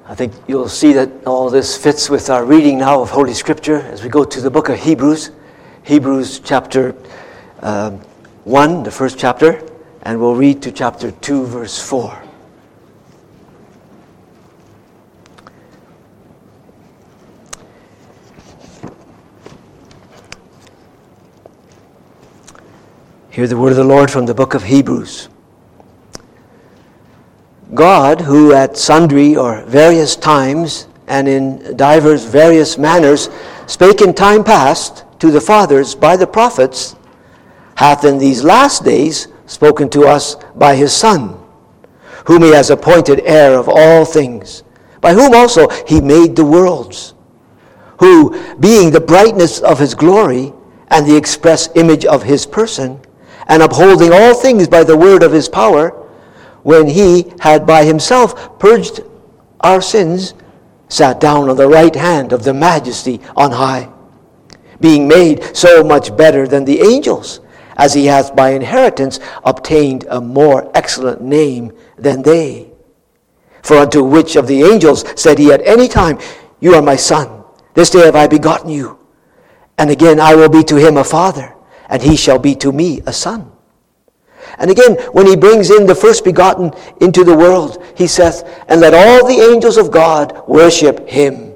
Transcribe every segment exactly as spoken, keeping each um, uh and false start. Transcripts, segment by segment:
I think you'll see that all this fits with our reading now of Holy Scripture as we go to the book of Hebrews. Hebrews chapter uh, one, the first chapter, and we'll read to chapter two, verse four. Hear the word of the Lord from the book of Hebrews. God, who at sundry or various times and in divers various manners spake in time past to the fathers by the prophets, hath in these last days spoken to us by his Son, whom he has appointed heir of all things, by whom also he made the worlds, who, being the brightness of his glory and the express image of his person, and upholding all things by the word of his power, when he had by himself purged our sins, sat down on the right hand of the majesty on high, being made so much better than the angels, as he hath by inheritance obtained a more excellent name than they. For unto which of the angels said he at any time, You are my son, this day have I begotten you. And again, I will be to him a father, and he shall be to me a son. And again, when he brings in the first begotten into the world, he saith, And let all the angels of God worship him.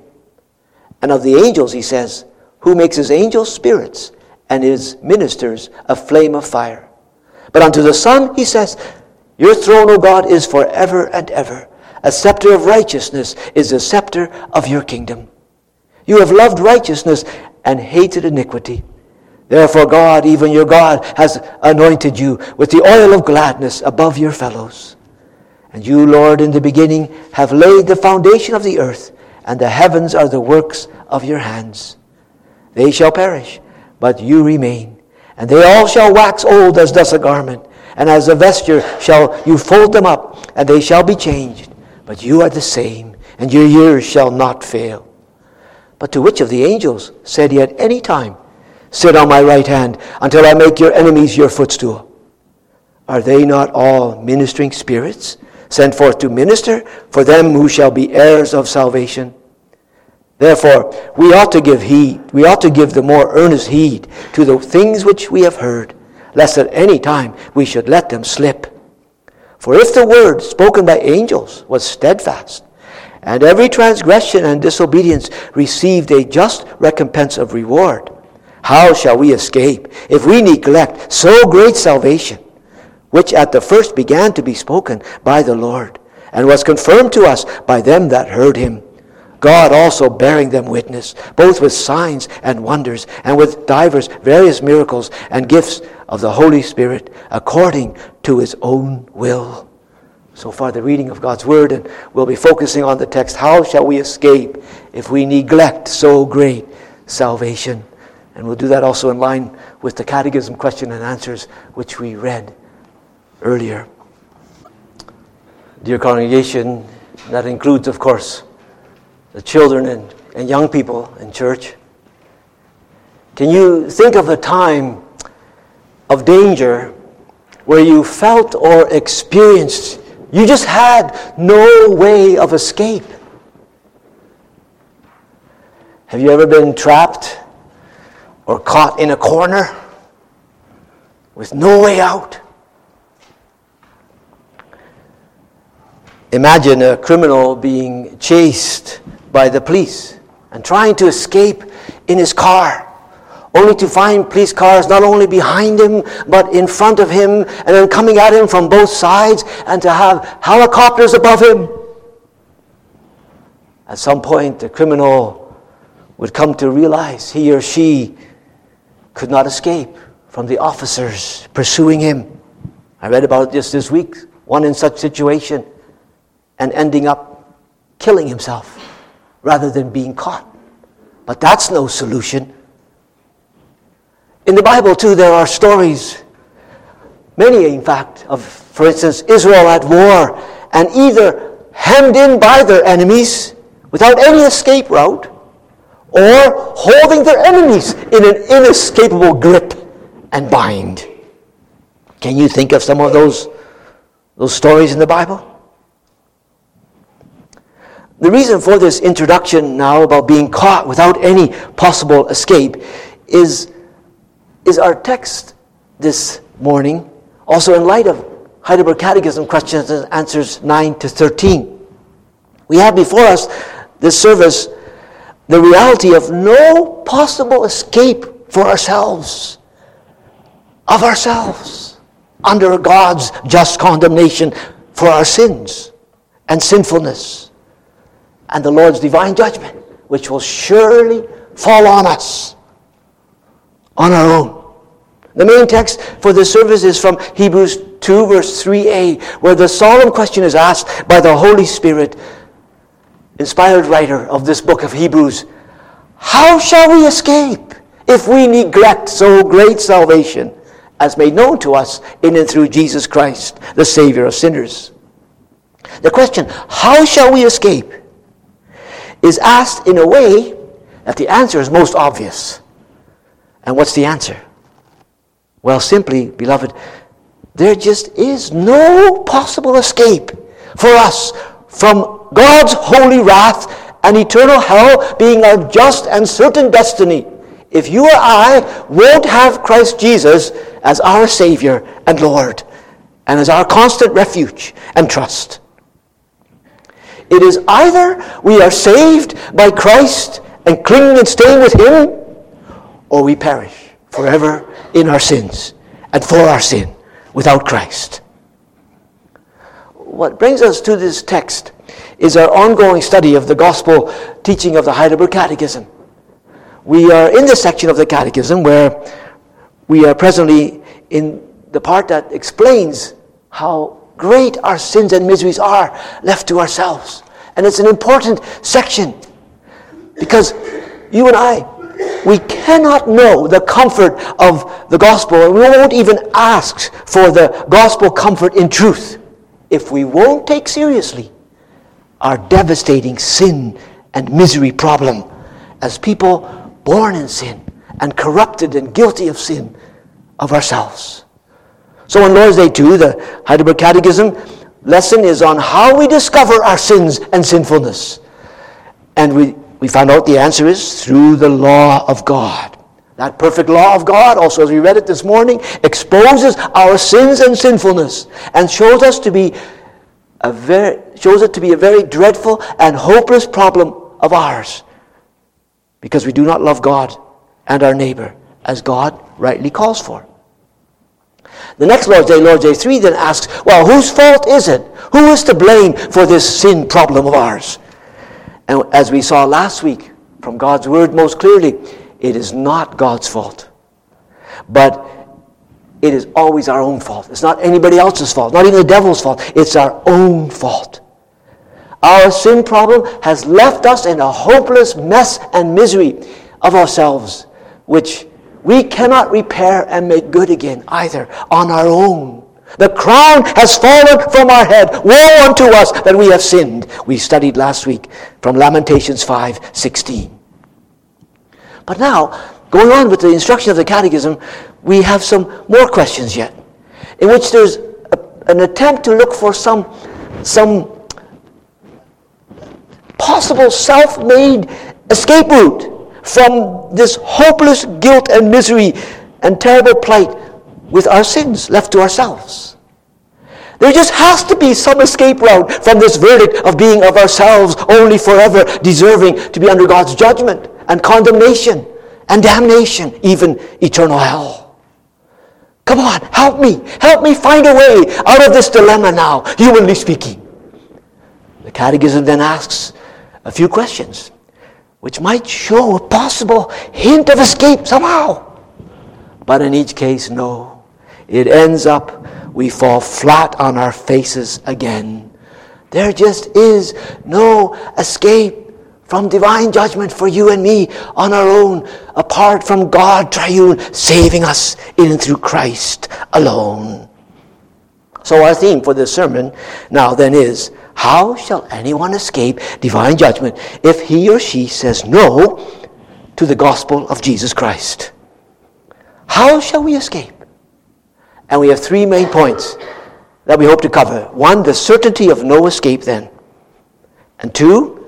And of the angels, he says, Who makes his angels spirits, and his ministers a flame of fire. But unto the Son, he says, Your throne, O God, is forever and ever. A scepter of righteousness is the scepter of your kingdom. You have loved righteousness and hated iniquity. Therefore God, even your God, has anointed you with the oil of gladness above your fellows. And you, Lord, in the beginning have laid the foundation of the earth, and the heavens are the works of your hands. They shall perish, but you remain. And they all shall wax old as does a garment, and as a vesture shall you fold them up, and they shall be changed. But you are the same, and your years shall not fail. But to which of the angels said he at any time, Sit on my right hand until I make your enemies your footstool? Are they not all ministering spirits, sent forth to minister for them who shall be heirs of salvation? Therefore, we ought to give heed, we ought to give the more earnest heed to the things which we have heard, lest at any time we should let them slip. For if the word spoken by angels was steadfast, and every transgression and disobedience received a just recompense of reward, how shall we escape if we neglect so great salvation, which at the first began to be spoken by the Lord, and was confirmed to us by them that heard him? God also bearing them witness, both with signs and wonders, and with divers various miracles and gifts of the Holy Spirit, according to his own will. So far the reading of God's word, and we'll be focusing on the text, How shall we escape if we neglect so great salvation? And we'll do that also in line with the Catechism question and answers which we read earlier. Dear congregation, that includes, of course, the children and, and young people in church. Can you think of a time of danger where you felt or experienced you just had no way of escape? Have you ever been trapped or caught in a corner with no way out? Imagine a criminal being chased by the police and trying to escape in his car, only to find police cars not only behind him, but in front of him, and then coming at him from both sides, and to have helicopters above him. At some point, the criminal would come to realize he or she could not escape from the officers pursuing him. I read about this this week, one in such situation, and ending up killing himself rather than being caught. But that's no solution. In the Bible, too, there are stories, many in fact, of, for instance, Israel at war, and either hemmed in by their enemies without any escape route, or holding their enemies in an inescapable grip and bind. Can you think of some of those, those stories in the Bible? The reason for this introduction now about being caught without any possible escape is, is our text this morning, also in light of Heidelberg Catechism questions and answers nine to thirteen. We have before us this service the reality of no possible escape for ourselves, of ourselves, under God's just condemnation for our sins and sinfulness, and the Lord's divine judgment, which will surely fall on us, on our own. The main text for this service is from Hebrews two, verse three a, where the solemn question is asked by the Holy Spirit, inspired writer of this book of Hebrews: how shall we escape if we neglect so great salvation as made known to us in and through Jesus Christ, the Savior of sinners? The question, how shall we escape, is asked in a way that the answer is most obvious. And what's the answer? Well, simply, beloved, there just is no possible escape for us from God's holy wrath and eternal hell being our just and certain destiny if you or I won't have Christ Jesus as our Savior and Lord and as our constant refuge and trust. It is either we are saved by Christ and clinging and staying with Him, or we perish forever in our sins and for our sin without Christ. What brings us to this text is our ongoing study of the gospel teaching of the Heidelberg Catechism. We are in this section of the Catechism where we are presently in the part that explains how great our sins and miseries are left to ourselves. And it's an important section because you and I, we cannot know the comfort of the gospel, and we won't even ask for the gospel comfort in truth if we won't take seriously our devastating sin and misery problem as people born in sin and corrupted and guilty of sin of ourselves. So on Lord's Day two, the Heidelberg Catechism lesson is on how we discover our sins and sinfulness. And we, we found out the answer is through the law of God. That perfect law of God, also as we read it this morning, exposes our sins and sinfulness and shows us to be a very shows it to be a very dreadful and hopeless problem of ours, because we do not love God and our neighbor as God rightly calls for. The next Lord's Day, Lord's Day three, then asks, well, whose fault is it? Who is to blame for this sin problem of ours? And as we saw last week from God's Word most clearly, it is not God's fault. But it is always our own fault. It's not anybody else's fault, not even the devil's fault. It's our own fault. Our sin problem has left us in a hopeless mess and misery of ourselves, which we cannot repair and make good again either on our own. The crown has fallen from our head. Woe unto us that we have sinned. We studied last week from Lamentations five sixteen. But now, going on with the instruction of the Catechism, we have some more questions yet, in which there's a, an attempt to look for some, some possible self-made escape route from this hopeless guilt and misery and terrible plight with our sins left to ourselves. There just has to be some escape route from this verdict of being of ourselves only forever deserving to be under God's judgment and condemnation and damnation, even eternal hell. Come on, help me. Help me find a way out of this dilemma now, humanly speaking. The Catechism then asks a few questions which might show a possible hint of escape somehow. But in each case, no. It ends up, we fall flat on our faces again. There just is no escape from divine judgment for you and me on our own, apart from God triune saving us in and through Christ alone. So our theme for this sermon now then is, how shall anyone escape divine judgment if he or she says no to the gospel of Jesus Christ? How shall we escape? And we have three main points that we hope to cover. One, the certainty of no escape then. And two,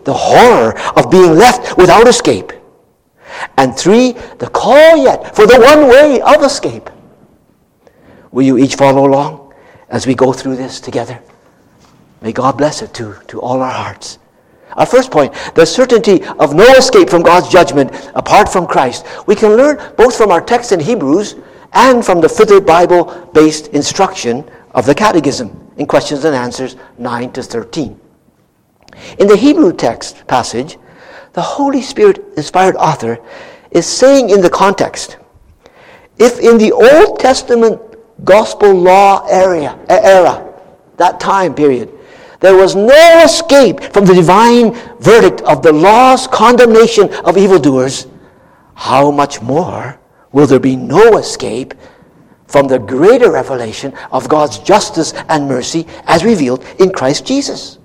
the horror of being left without escape. And three, the call yet for the one way of escape. Will you each follow along as we go through this together? May God bless it to, to all our hearts. Our first point, the certainty of no escape from God's judgment apart from Christ. We can learn both from our text in Hebrews and from the further Bible-based instruction of the Catechism in questions and answers nine to thirteen. In the Hebrew text passage, the Holy Spirit-inspired author is saying in the context, if in the Old Testament gospel law area, era, that time period, there was no escape from the divine verdict of the law's condemnation of evildoers, how much more will there be no escape from the greater revelation of God's justice and mercy as revealed in Christ Jesus?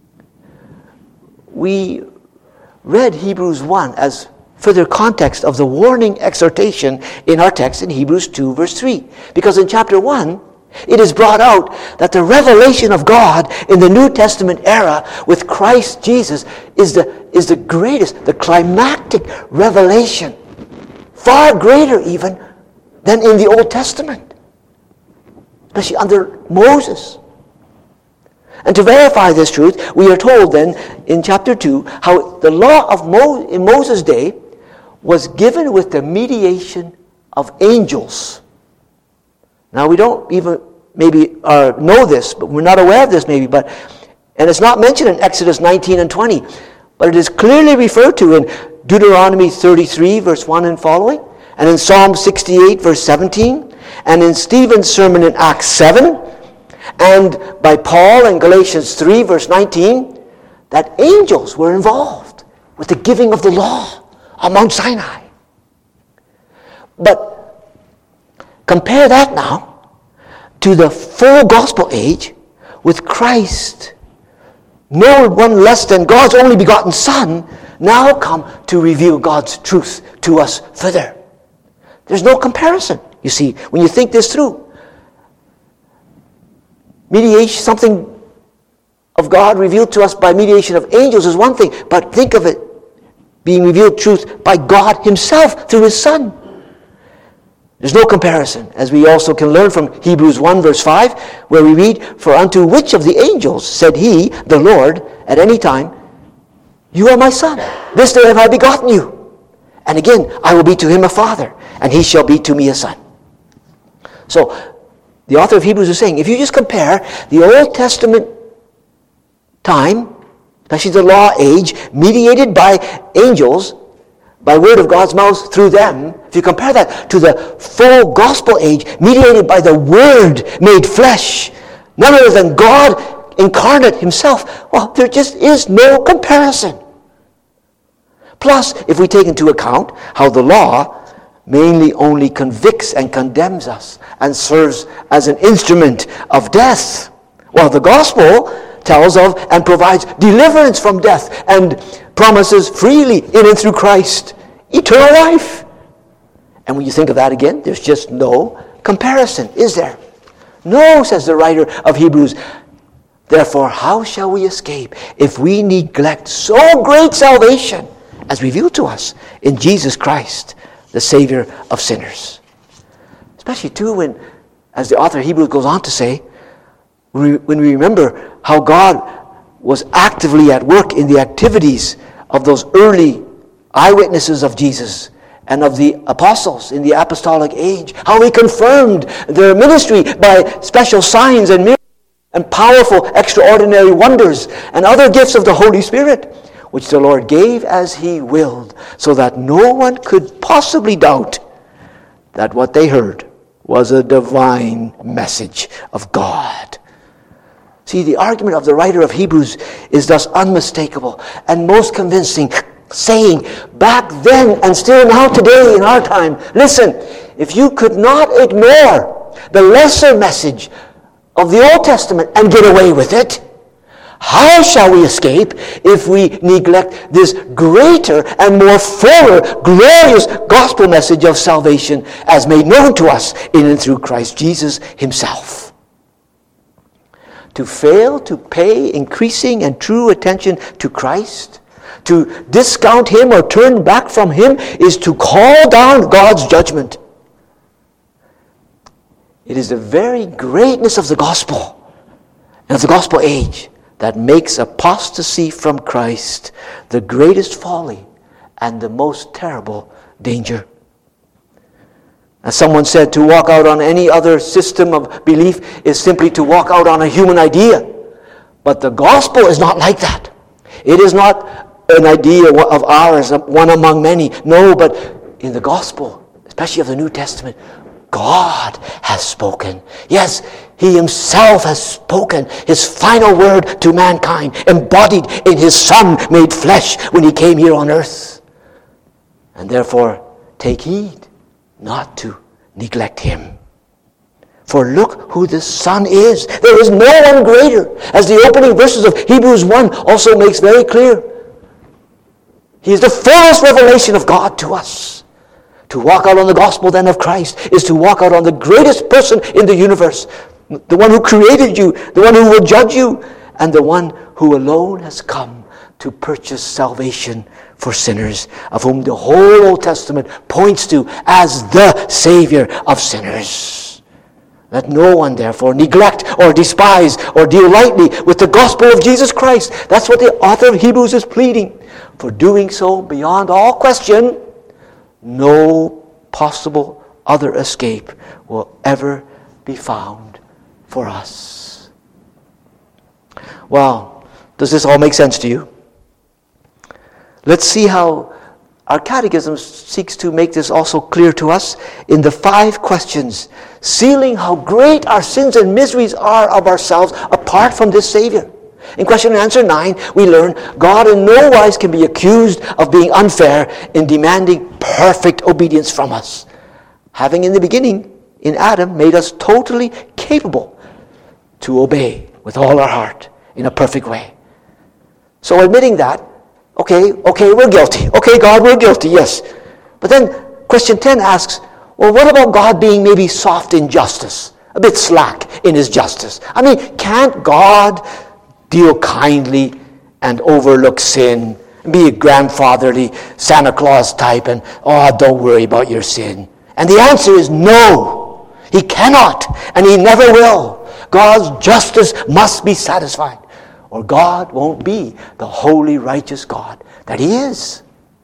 We read Hebrews one as further context of the warning exhortation in our text in Hebrews two verse three. Because in chapter one, it is brought out that the revelation of God in the New Testament era with Christ Jesus is the, is the greatest, the climactic revelation, far greater even than in the Old Testament, especially under Moses. And to verify this truth, we are told then in chapter two how the law of Mo- in Moses' day was given with the mediation of angels. Now we don't even maybe uh, know this, but we're not aware of this maybe, but and it's not mentioned in Exodus nineteen and twenty, but it is clearly referred to in Deuteronomy thirty-three verse one and following, and in Psalm sixty-eight verse seventeen, and in Stephen's sermon in Acts seven, and by Paul in Galatians three verse nineteen, that angels were involved with the giving of the law on Mount Sinai. But compare that now to the full gospel age with Christ, no one less than God's only begotten Son, now come to reveal God's truth to us further. There's no comparison, you see, when you think this through. Mediation, something of God revealed to us by mediation of angels is one thing, but think of it being revealed truth by God himself through his Son. There's no comparison, as we also can learn from Hebrews one verse five, where we read, for unto which of the angels said he, the Lord, at any time, you are my Son, this day have I begotten you. And again, I will be to him a father, and he shall be to me a son. So, the author of Hebrews is saying, if you just compare the Old Testament time, especially the law age, mediated by angels, by word of God's mouth through them, if you compare that to the full gospel age, mediated by the Word made flesh, none other than God incarnate himself, well, there just is no comparison. Plus, if we take into account how the law mainly only convicts and condemns us and serves as an instrument of death, while the gospel tells of and provides deliverance from death and promises freely in and through Christ eternal life. And when you think of that again, there's just no comparison, is there? No, says the writer of Hebrews. Therefore, how shall we escape if we neglect so great salvation as revealed to us in Jesus Christ, the Savior of sinners? Especially too when, as the author of Hebrews goes on to say, when we remember how God was actively at work in the activities of those early eyewitnesses of Jesus and of the apostles in the apostolic age, how he confirmed their ministry by special signs and miracles and powerful extraordinary wonders and other gifts of the Holy Spirit, which the Lord gave as he willed, so that no one could possibly doubt that what they heard was a divine message of God. See, the argument of the writer of Hebrews is thus unmistakable and most convincing, saying back then and still now today in our time, listen, if you could not ignore the lesser message of the Old Testament and get away with it, how shall we escape if we neglect this greater and more fuller, glorious gospel message of salvation as made known to us in and through Christ Jesus himself? To fail to pay increasing and true attention to Christ To discount him or turn back from him is to call down God's judgment. It is the very greatness of the gospel and of the gospel age that makes apostasy from Christ the greatest folly and the most terrible danger. As someone said, to walk out on any other system of belief is simply to walk out on a human idea. But the gospel is not like that. It is not an idea of ours, one among many. No, but in the gospel, especially of the New Testament, God has spoken. Yes, he himself has spoken his final word to mankind, embodied in his Son made flesh when he came here on earth. And therefore, take heed not to neglect him. For look who the Son is. There is no one greater, as the opening verses of Hebrews one also makes very clear. He is the fullest revelation of God to us. To walk out on the gospel then of Christ is to walk out on the greatest person in the universe, the one who created you, the one who will judge you, and the one who alone has come to purchase salvation for sinners, of whom the whole Old Testament points to as the Savior of sinners. Let no one, therefore, neglect or despise or deal lightly with the gospel of Jesus Christ. That's what the author of Hebrews is pleading. For doing so, beyond all question, no possible other escape will ever be found for us. Well, does this all make sense to you? Let's see how our catechism seeks to make this also clear to us in the five questions, sealing how great our sins and miseries are of ourselves apart from this Savior. In question and answer nine, we learn God in no wise can be accused of being unfair in demanding perfect obedience from us, having in the beginning, in Adam, made us totally capable to obey with all our heart in a perfect way. So admitting that, okay, okay, we're guilty. Okay, God, we're guilty, yes. But then question ten asks, well, what about God being maybe soft in justice, a bit slack in his justice? I mean, can't God deal kindly and overlook sin, be a grandfatherly Santa Claus type and, oh, don't worry about your sin? And the answer is no. He cannot, and he never will. God's justice must be satisfied, or God won't be the holy, righteous God that he is.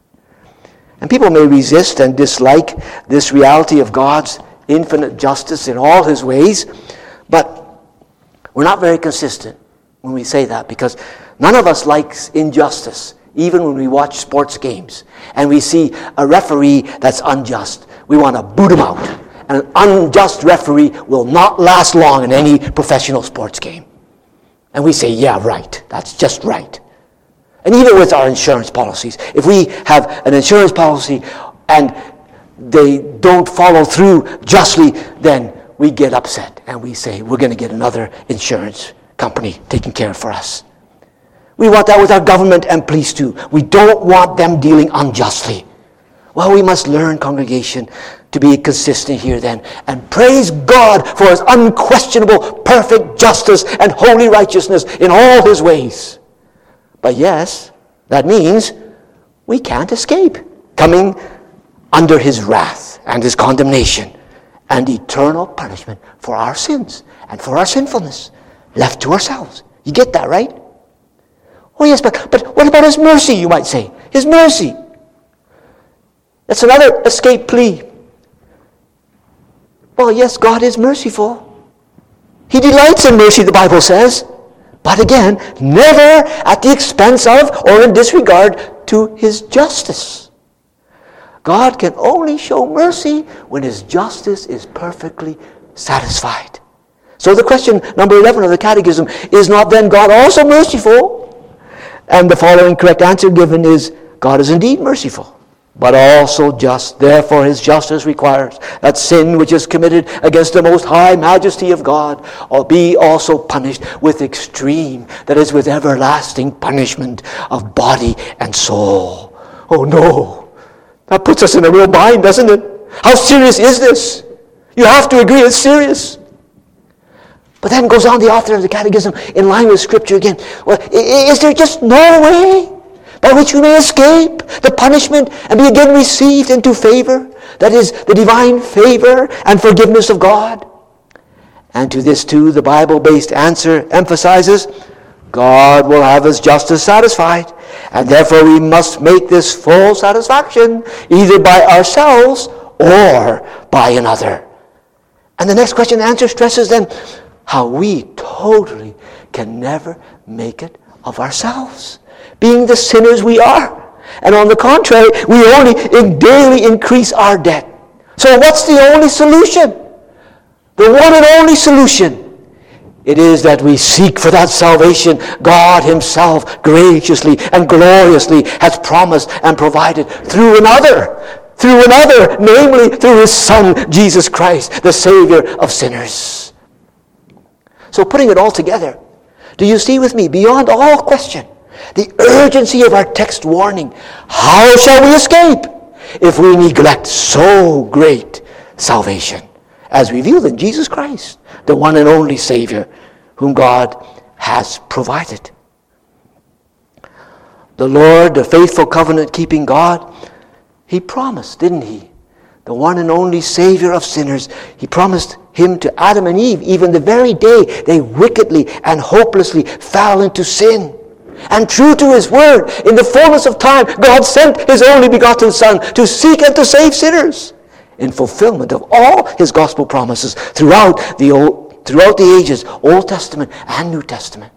And people may resist and dislike this reality of God's infinite justice in all his ways, but we're not very consistent when we say that, because none of us likes injustice, even when we watch sports games and we see a referee that's unjust. We want to boot him out. And an unjust referee will not last long in any professional sports game. And we say, yeah, right. That's just right. And even with our insurance policies, if we have an insurance policy and they don't follow through justly, then we get upset and we say, we're going to get another insurance company taking care for us. We want that with our government and police too. We don't want them dealing unjustly. Well, we must learn, congregation, to be consistent here then, and praise God for his unquestionable, perfect justice and holy righteousness in all his ways. But yes, that means we can't escape coming under his wrath and his condemnation and eternal punishment for our sins and for our sinfulness, left to ourselves. You get that, right? Oh yes, but, but what about his mercy, you might say? His mercy. That's another escape plea. Well, yes, God is merciful. He delights in mercy, the Bible says. But again, never at the expense of or in disregard to his justice. God can only show mercy when his justice is perfectly satisfied. So the question, number eleven of the Catechism, is not then God also merciful? And the following correct answer given is, God is indeed merciful, but also just. Therefore his justice requires that sin which is committed against the most high majesty of God be also punished with extreme, that is, with everlasting punishment of body and soul. Oh no, that puts us in a real bind, doesn't it? How serious is this? You have to agree it's serious. But then goes on the author of the Catechism in line with Scripture again. Well, is there just no way by which we may escape the punishment and be again received into favor, that is, the divine favor and forgiveness of God. And to this too, the Bible-based answer emphasizes, God will have his justice satisfied, and therefore we must make this full satisfaction either by ourselves or by another. And the next question and answer stresses then how we totally can never make it of ourselves, being the sinners we are. And on the contrary, we only daily increase our debt. So what's the only solution? The one and only solution. It is that we seek for that salvation God himself graciously and gloriously has promised and provided through another. Through another, namely through his Son, Jesus Christ, the Savior of sinners. So putting it all together, do you see with me, beyond all question, the urgency of our text warning? How shall we escape if we neglect so great salvation, as revealed in Jesus Christ, the one and only Savior, whom God has provided? The Lord, the faithful covenant-keeping God, he promised, didn't he? The one and only Savior of sinners. He promised him to Adam and Eve, even the very day they wickedly and hopelessly fell into sin. And true to his word, in the fullness of time, God sent his only begotten Son to seek and to save sinners, in fulfillment of all his gospel promises throughout the old, throughout the ages, Old Testament and New Testament.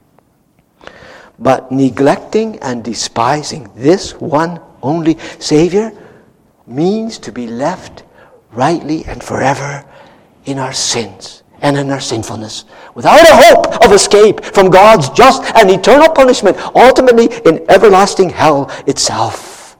But neglecting and despising this one only Savior means to be left rightly and forever in our sins and in our sinfulness, without a hope of escape from God's just and eternal punishment, ultimately in everlasting hell itself.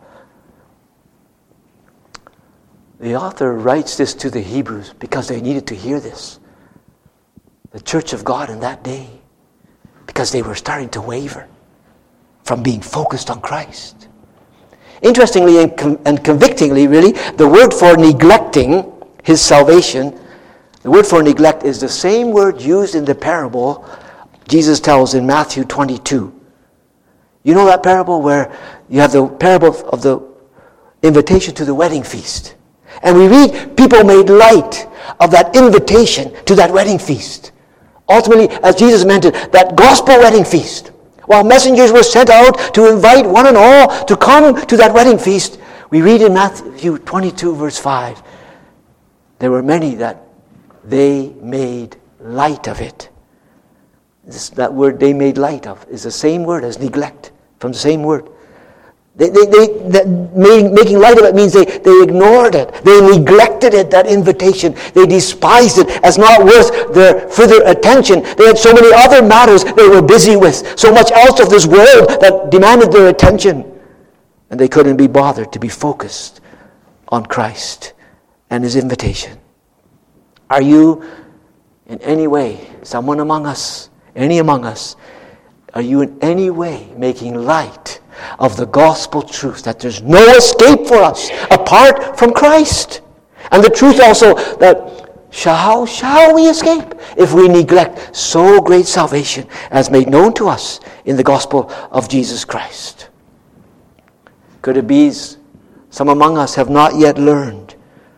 The author writes this to the Hebrews because they needed to hear this. The church of God in that day, because they were starting to waver from being focused on Christ. Interestingly and, com- and convictingly, really, the word for neglecting his salvation, the word for neglect is the same word used in the parable Jesus tells in Matthew twenty-two. You know that parable where you have the parable of the invitation to the wedding feast. And we read people made light of that invitation to that wedding feast. Ultimately, as Jesus meant it, that gospel wedding feast. While messengers were sent out to invite one and all to come to that wedding feast, we read in Matthew twenty-two, verse five, there were many that they made light of it. This, that word they made light of is the same word as neglect, from the same word. They, they, they, that made, making light of it means they, they ignored it. They neglected it, that invitation. They despised it as not worth their further attention. They had so many other matters they were busy with, so much else of this world that demanded their attention. And they couldn't be bothered to be focused on Christ and his invitation. Are you in any way, someone among us, any among us, are you in any way making light of the gospel truth that there's no escape for us apart from Christ? And the truth also that how shall we escape if we neglect so great salvation as made known to us in the gospel of Jesus Christ? Could it be some among us have not yet learned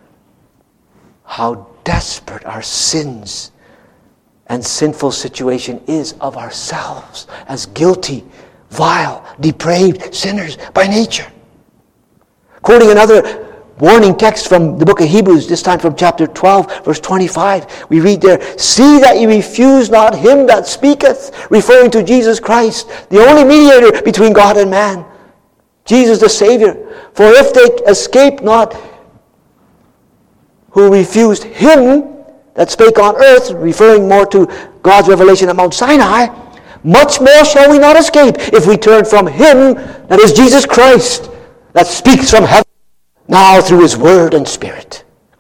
how desperate our sins and sinful situation is of ourselves as guilty, vile, depraved sinners by nature? Quoting another warning text from the book of Hebrews, this time from chapter twelve, verse twenty-five, we read there, "See that ye refuse not him that speaketh," referring to Jesus Christ, the only mediator between God and man, Jesus the Savior. "For if they escape not who refused him that spake on earth," referring more to God's revelation at Mount Sinai, "much more shall we not escape if we turn from him, that is Jesus Christ, that speaks from heaven, now through his word and spirit."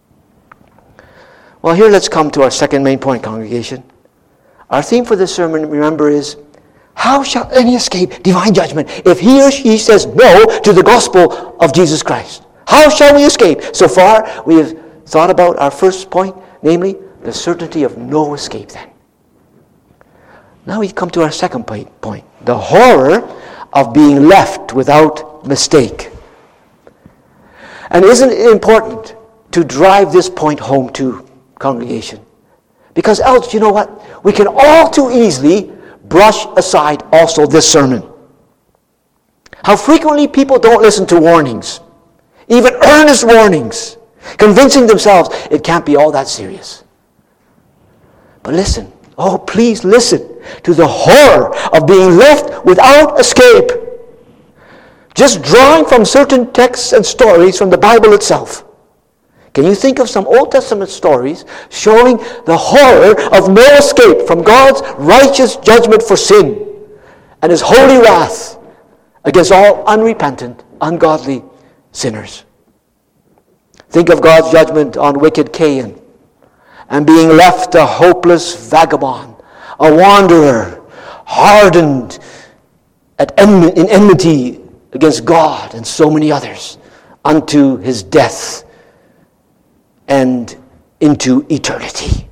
Well, here let's come to our second main point, congregation. Our theme for this sermon, remember, is how shall any escape divine judgment if he or she says no to the gospel of Jesus Christ? How shall we escape? So far, we have thought about our first point, namely, the certainty of no escape then. Now we come to our second point, the horror of being left without mistake. And isn't it important to drive this point home to congregation? Because else, you know what? We can all too easily brush aside also this sermon. How frequently people don't listen to warnings, even earnest warnings, convincing themselves it can't be all that serious. But listen, oh please listen to the horror of being left without escape. Just drawing from certain texts and stories from the Bible itself. Can you think of some Old Testament stories showing the horror of no escape from God's righteous judgment for sin and His holy wrath against all unrepentant, ungodly sinners? Think of God's judgment on wicked Cain and being left a hopeless vagabond, a wanderer, hardened at en- in enmity against God and so many others unto his death and into eternity.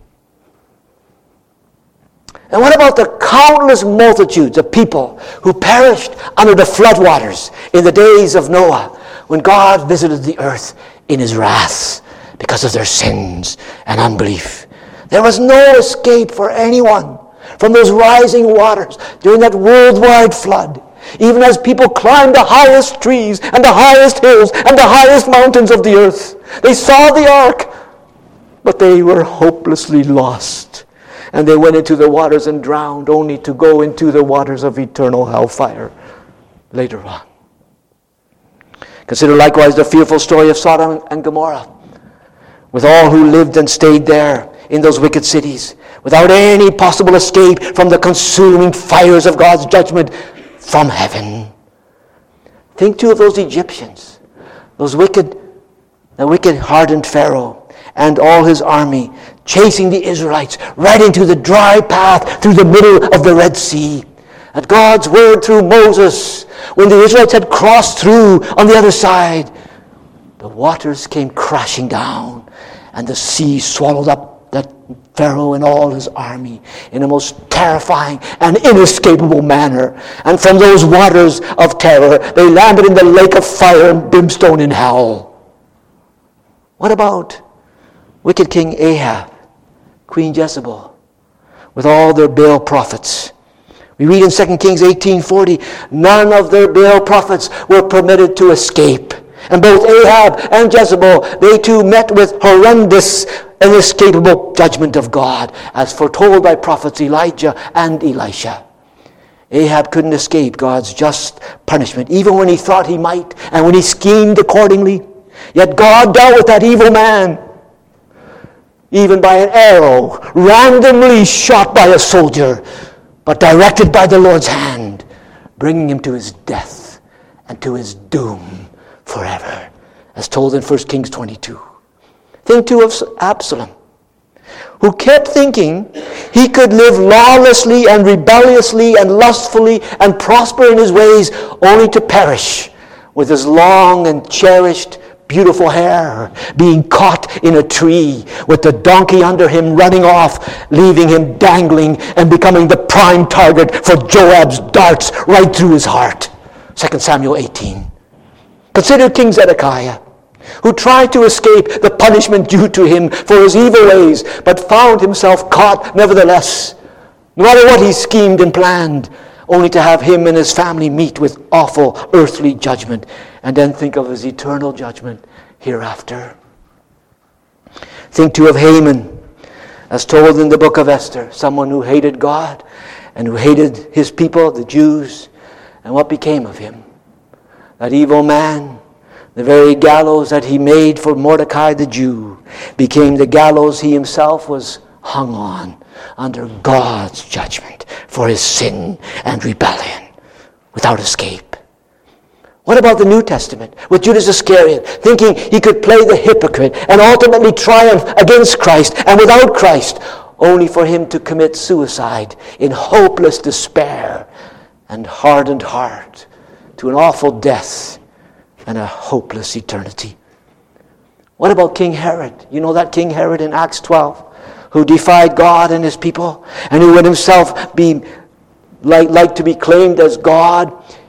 And what about the countless multitudes of people who perished under the floodwaters in the days of Noah when God visited the earth in His wrath because of their sins and unbelief? There was no escape for anyone from those rising waters during that worldwide flood. Even as people climbed the highest trees and the highest hills and the highest mountains of the earth, they saw the ark, but they were hopelessly lost. And they went into the waters and drowned, only to go into the waters of eternal hellfire later on. Consider likewise the fearful story of Sodom and Gomorrah, with all who lived and stayed there in those wicked cities, without any possible escape from the consuming fires of God's judgment from heaven. Think too of those Egyptians, those wicked, the wicked hardened Pharaoh and all his army, chasing the Israelites right into the dry path through the middle of the Red Sea. At God's word through Moses, when the Israelites had crossed through on the other side, the waters came crashing down and the sea swallowed up that Pharaoh and all his army in a most terrifying and inescapable manner. And from those waters of terror, they landed in the lake of fire and brimstone in hell. What about wicked King Ahab, Queen Jezebel, with all their Baal prophets? We read in Second Kings eighteen forty, none of their Baal prophets were permitted to escape. And both Ahab and Jezebel, they too met with horrendous, inescapable judgment of God, as foretold by prophets Elijah and Elisha. Ahab couldn't escape God's just punishment, even when he thought he might, and when he schemed accordingly. Yet God dealt with that evil man, even by an arrow, randomly shot by a soldier, but directed by the Lord's hand, bringing him to his death and to his doom forever, as told in First Kings twenty-two. Think too of Absalom, who kept thinking he could live lawlessly and rebelliously and lustfully and prosper in his ways, only to perish with his long and cherished beautiful hair being caught in a tree, with the donkey under him running off, leaving him dangling and becoming the prime target for Joab's darts right through his heart. Second Samuel eighteen. Consider King Zedekiah, who tried to escape the punishment due to him for his evil ways, but found himself caught nevertheless, no matter what he schemed and planned, only to have him and his family meet with awful earthly judgment, and then think of his eternal judgment hereafter. Think too of Haman, as told in the book of Esther, someone who hated God and who hated his people, the Jews, and what became of him. That evil man, the very gallows that he made for Mordecai the Jew, became the gallows he himself was hung on under God's judgment for his sin and rebellion, without escape. What about the New Testament with Judas Iscariot, thinking he could play the hypocrite and ultimately triumph against Christ and without Christ, only for him to commit suicide in hopeless despair and hardened heart to an awful death and a hopeless eternity? What about King Herod? You know that King Herod in Acts twelve, who defied God and his people, and who would himself be like, like to be claimed as God.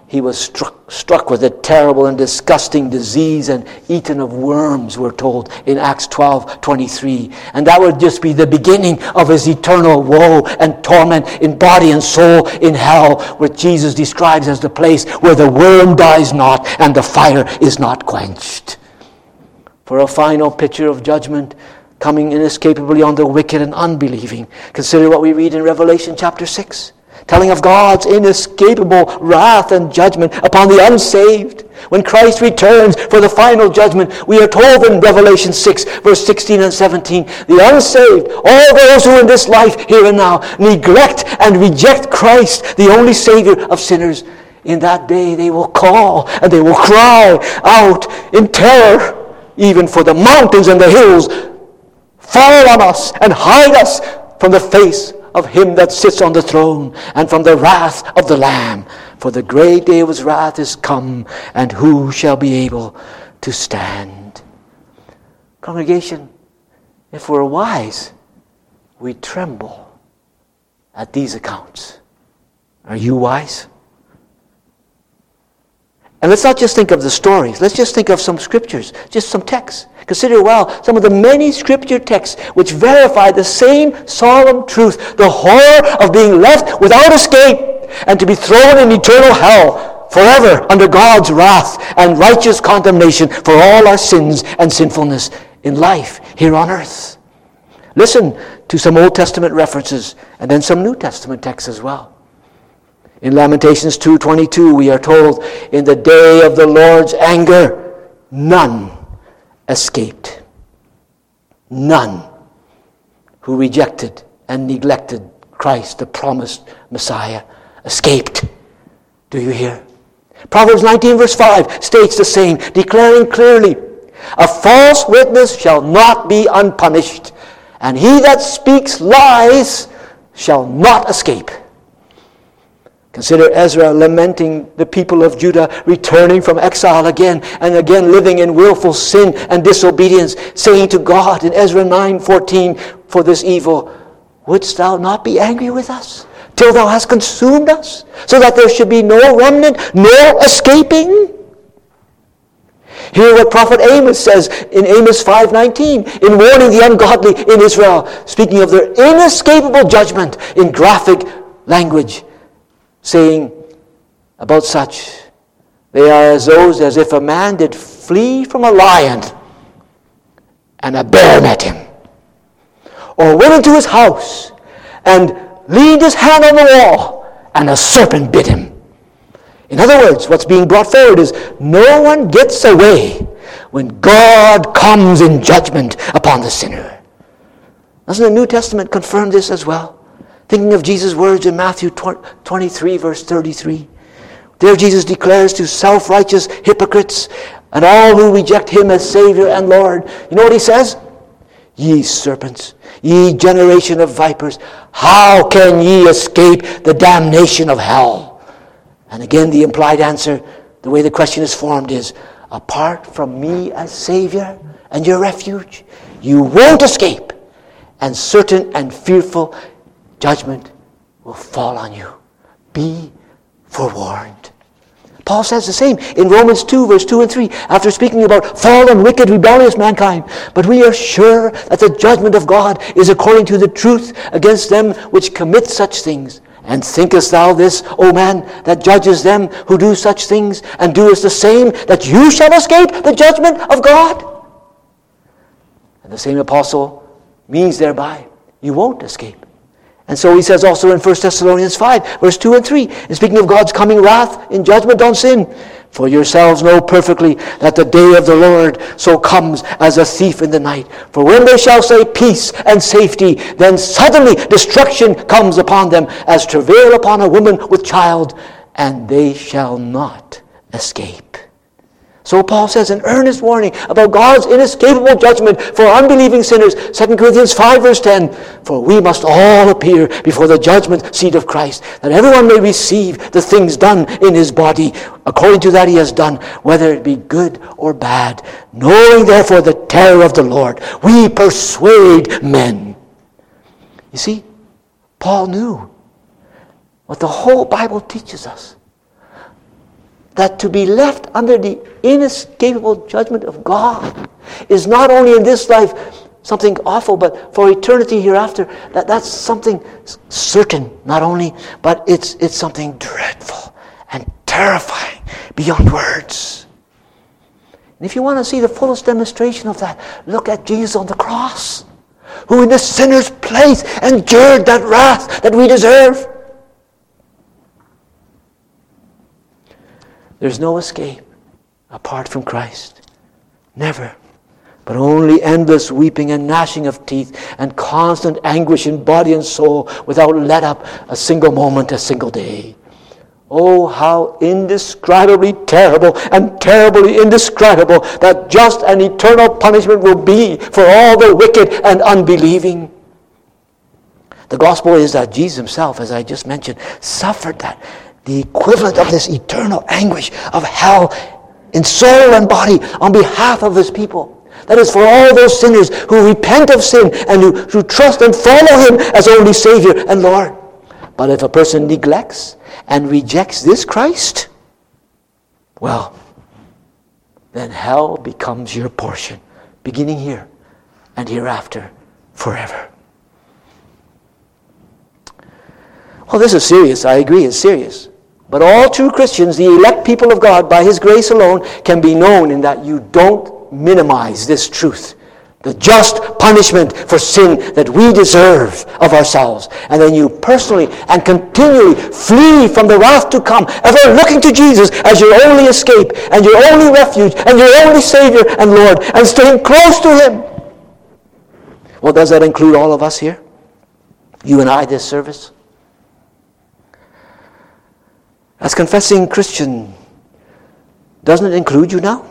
he was struck, struck with a terrible and disgusting disease and eaten of worms, we're told in Acts twelve twenty-three. And that would just be the beginning of his eternal woe and torment in body and soul in hell, which Jesus describes as the place where the worm dies not and the fire is not quenched. For a final picture of judgment coming inescapably on the wicked and unbelieving, consider what we read in Revelation chapter six. Telling of God's inescapable wrath and judgment upon the unsaved. When Christ returns for the final judgment, we are told in Revelation six, verse sixteen and seventeen, the unsaved, all those who in this life, here and now, neglect and reject Christ, the only Savior of sinners, in that day they will call and they will cry out in terror, even for the mountains and the hills fall on us and hide us from the face of him that sits on the throne, and from the wrath of the Lamb. For the great day of his wrath is come, and who shall be able to stand? Congregation, if we're wise, we tremble at these accounts. Are you wise? And let's not just think of the stories. Let's just think of some scriptures, just some texts. Consider well some of the many scripture texts which verify the same solemn truth, the horror of being left without escape and to be thrown in eternal hell forever under God's wrath and righteous condemnation for all our sins and sinfulness in life here on earth. Listen to some Old Testament references and then some New Testament texts as well. In Lamentations two twenty-two, we are told, in the day of the Lord's anger, none escaped. None who rejected and neglected Christ, the promised Messiah, escaped. Do you hear? Proverbs nineteen verse five states the same, declaring clearly, a false witness shall not be unpunished, and he that speaks lies shall not escape. Consider Ezra lamenting the people of Judah returning from exile again and again, living in willful sin and disobedience, saying to God in Ezra nine fourteen, for this evil, wouldst thou not be angry with us till thou hast consumed us, so that there should be no remnant, no escaping? Hear what prophet Amos says in Amos five nineteen, in warning the ungodly in Israel, speaking of their inescapable judgment in graphic language, saying about such, they are as those as if a man did flee from a lion and a bear met him, or went into his house and leaned his hand on the wall and a serpent bit him. In other words, what's being brought forward is no one gets away when God comes in judgment upon the sinner. Doesn't the New Testament confirm this as well? Thinking of Jesus' words in Matthew twenty-three, verse thirty-three. There Jesus declares to self-righteous hypocrites and all who reject him as Savior and Lord. You know what he says? Ye serpents, ye generation of vipers, how can ye escape the damnation of hell? And again, the implied answer, the way the question is formed is, apart from me as Savior and your refuge, you won't escape. And certain and fearful judgment will fall on you. Be forewarned. Paul says the same in Romans two, verse two and three, after speaking about fallen, wicked, rebellious mankind. But we are sure that the judgment of God is according to the truth against them which commit such things. And thinkest thou this, O man, that judges them who do such things, and doest the same, that you shall escape the judgment of God? And the same apostle means thereby, you won't escape. And so he says also in First Thessalonians five, verse two and three, and speaking of God's coming wrath in judgment on sin, for yourselves know perfectly that the day of the Lord so comes as a thief in the night. For when they shall say peace and safety, then suddenly destruction comes upon them as travail upon a woman with child, and they shall not escape. So Paul says an earnest warning about God's inescapable judgment for unbelieving sinners. Second Corinthians five verse ten, for we must all appear before the judgment seat of Christ, that everyone may receive the things done in his body, according to that he has done, whether it be good or bad. Knowing therefore the terror of the Lord, we persuade men. You see, Paul knew what the whole Bible teaches us. that to be left under the inescapable judgment of God is not only in this life something awful, but for eternity hereafter, that, that's something certain, not only, but it's it's something dreadful and terrifying beyond words. And if you want to see the fullest demonstration of that, look at Jesus on the cross, who in the sinner's place endured that wrath that we deserve. There's no escape apart from Christ. Never. But only endless weeping and gnashing of teeth and constant anguish in body and soul without let up a single moment, a single day. Oh, how indescribably terrible and terribly indescribable that just and eternal punishment will be for all the wicked and unbelieving. The gospel is that Jesus himself, as I just mentioned, suffered that. The equivalent of this eternal anguish of hell in soul and body on behalf of his people. That is for all those sinners who repent of sin and who, who trust and follow him as only Savior and Lord. But if a person neglects and rejects this Christ, well, then hell becomes your portion, beginning here and hereafter forever. Well, this is serious. I agree, it's serious. But all true Christians, the elect people of God, by his grace alone, can be known in that you don't minimize this truth, the just punishment for sin that we deserve of ourselves. And then you personally and continually flee from the wrath to come, ever looking to Jesus as your only escape and your only refuge and your only Savior and Lord, and staying close to him. Well, does that include all of us here? You and I this service? As confessing Christian, doesn't it include you now?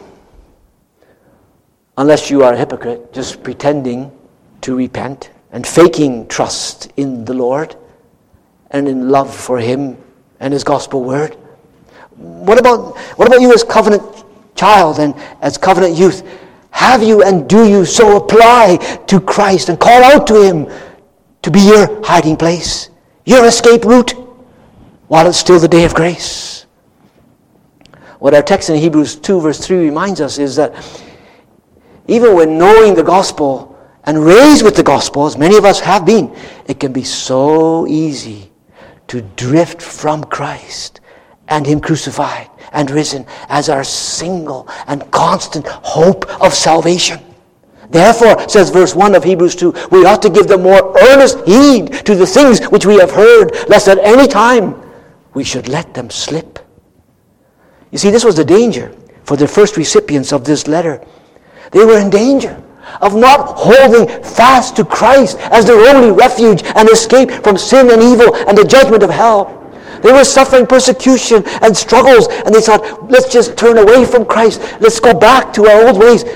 Unless you are a hypocrite, just pretending to repent and faking trust in the Lord and in love for him and his gospel word. What about, what about you as covenant child and as covenant youth? Have you and do you so apply to Christ and call out to him to be your hiding place, your escape route, while it's still the day of grace? What our text in Hebrews two verse three reminds us is that even when knowing the gospel and raised with the gospel, as many of us have been, it can be so easy to drift from Christ and him crucified and risen as our single and constant hope of salvation. Therefore, says verse one of Hebrews two, we ought to give the more earnest heed to the things which we have heard, lest at any time we should let them slip. You see, this was the danger for the first recipients of this letter. They were in danger of not holding fast to Christ as their only refuge and escape from sin and evil and the judgment of hell. They were suffering persecution and struggles, and they thought, let's just turn away from Christ. Let's go back to our old ways.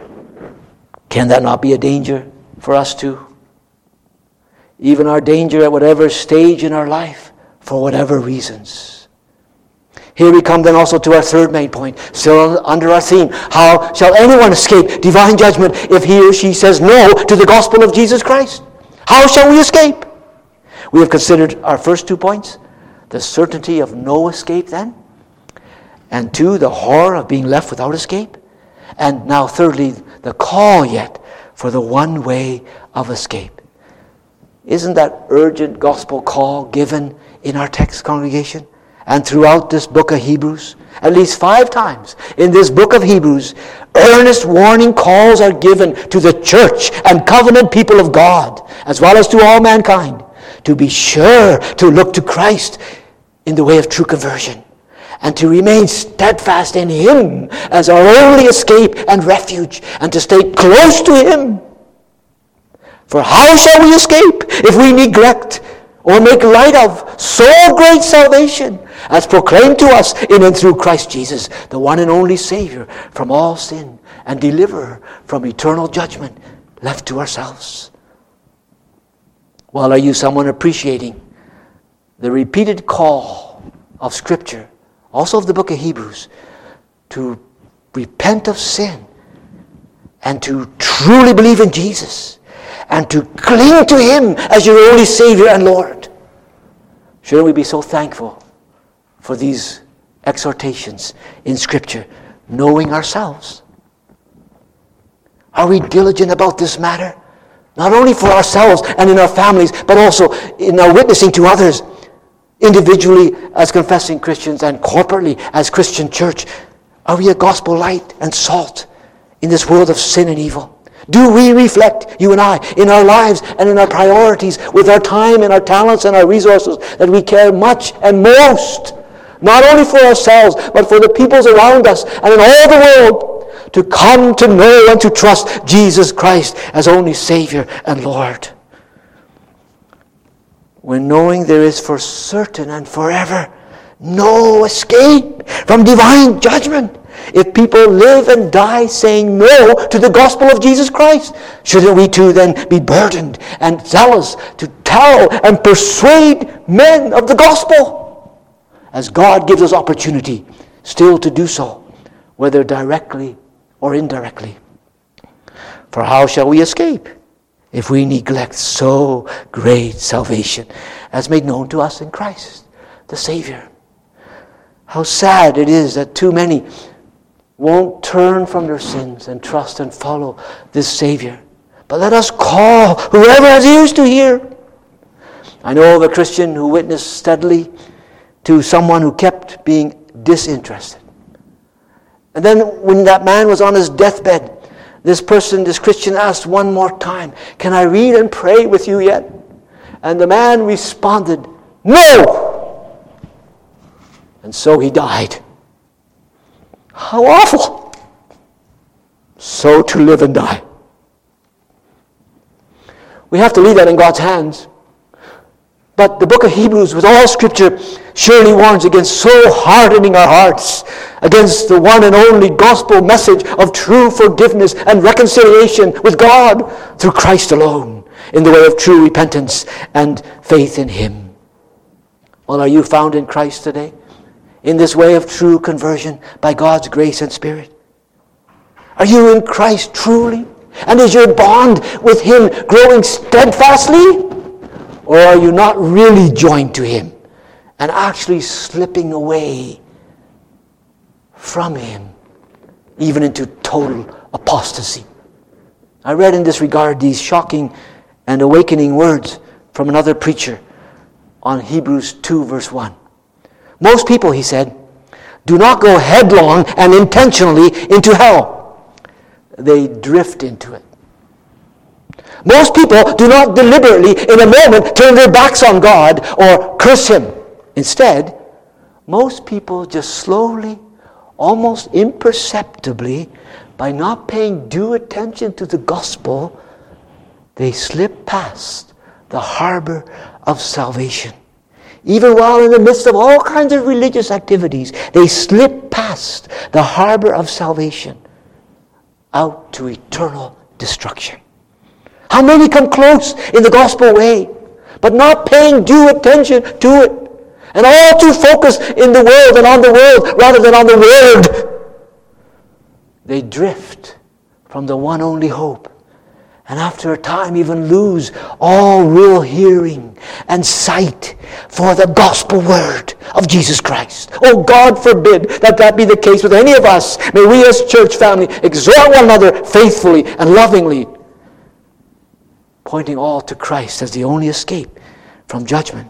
Can that not be a danger for us too? Even our danger at whatever stage in our life, for whatever reasons. Here we come then also to our third main point, still under our theme. How shall anyone escape divine judgment if he or she says no to the gospel of Jesus Christ? How shall we escape? We have considered our first two points, the certainty of no escape then, and two, the horror of being left without escape, and now thirdly, the call yet for the one way of escape. Isn't that urgent gospel call given in our text, congregation? And throughout this book of Hebrews, at least five times in this book of Hebrews, earnest warning calls are given to the church and covenant people of God, as well as to all mankind, to be sure to look to Christ in the way of true conversion, and to remain steadfast in him as our only escape and refuge, and to stay close to him. For how shall we escape if we neglect or make light of so great salvation as proclaimed to us in and through Christ Jesus, the one and only Savior from all sin and deliverer from eternal judgment left to ourselves? Well, are you someone appreciating the repeated call of Scripture, also of the book of Hebrews, to repent of sin and to truly believe in Jesus and to cling to him as your only Savior and Lord? Shouldn't we be so thankful for these exhortations in Scripture, knowing ourselves. Are we diligent about this matter? Not only for ourselves and in our families, but also in our witnessing to others, individually as confessing Christians and corporately as Christian church. Are we a gospel light and salt in this world of sin and evil? Do we reflect, you and I, in our lives and in our priorities, with our time and our talents and our resources, that we care much and most, not only for ourselves, but for the peoples around us and in all the world, to come to know and to trust Jesus Christ as only Savior and Lord? When knowing there is for certain and forever no escape from divine judgment, if people live and die saying no to the gospel of Jesus Christ, shouldn't we too then be burdened and zealous to tell and persuade men of the gospel, as God gives us opportunity still to do so, whether directly or indirectly? For how shall we escape if we neglect so great salvation as made known to us in Christ, the Savior? How sad it is that too many won't turn from their sins and trust and follow this Savior. But let us call whoever has ears to hear. I know of a Christian who witnessed steadily to someone who kept being disinterested. And then when that man was on his deathbed, this person, this Christian asked one more time, "Can I read and pray with you yet?" And the man responded, "No!" And so he died. How awful! So to live and die. We have to leave that in God's hands. But the book of Hebrews, with all Scripture, surely warns against so hardening our hearts against the one and only gospel message of true forgiveness and reconciliation with God through Christ alone, in the way of true repentance and faith in Him. Well, are you found in Christ today, in this way of true conversion by God's grace and Spirit? Are you in Christ truly? And is your bond with Him growing steadfastly? Or are you not really joined to Him and actually slipping away from Him, even into total apostasy? I read in this regard these shocking and awakening words from another preacher on Hebrews two verse one. Most people, he said, do not go headlong and intentionally into hell. They drift into it. Most people do not deliberately, in a moment, turn their backs on God or curse Him. Instead, most people just slowly, almost imperceptibly, by not paying due attention to the gospel, they slip past the harbor of salvation. Even while in the midst of all kinds of religious activities, they slip past the harbor of salvation out to eternal destruction. How many come close in the gospel way, but not paying due attention to it, and all too focused in the world and on the world rather than on the Word? They drift from the one only hope, and after a time even lose all real hearing and sight for the gospel word of Jesus Christ. Oh, God forbid that that be the case with any of us. May we as church family exhort one another faithfully and lovingly, pointing all to Christ as the only escape from judgment.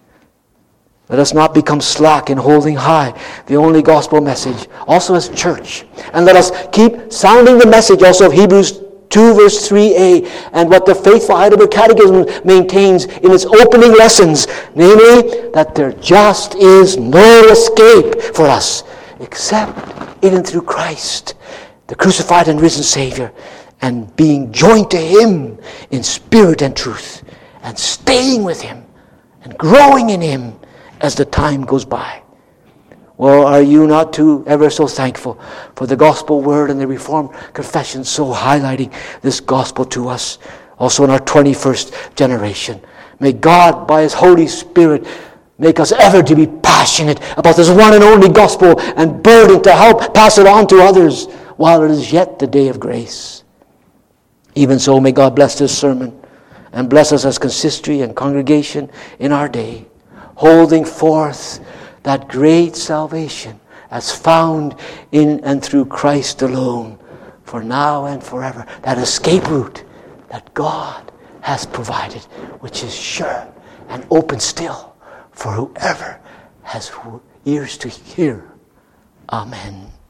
Let us not become slack in holding high the only gospel message, also as church. And let us keep sounding the message also of Hebrews two verse three a, and what the faithful Heidelberg Catechism maintains in its opening lessons, namely that there just is no escape for us except in and through Christ, the crucified and risen Savior, and being joined to Him in spirit and truth, and staying with Him and growing in Him as the time goes by. Well, are you not too ever so thankful for the gospel word and the Reformed confession so highlighting this gospel to us, also in our twenty-first generation? May God, by His Holy Spirit, make us ever to be passionate about this one and only gospel and burdened to help pass it on to others while it is yet the day of grace. Even so, may God bless this sermon and bless us as consistory and congregation in our day, holding forth that great salvation as found in and through Christ alone, for now and forever. That escape route that God has provided, which is sure and open still for whoever has ears to hear. Amen.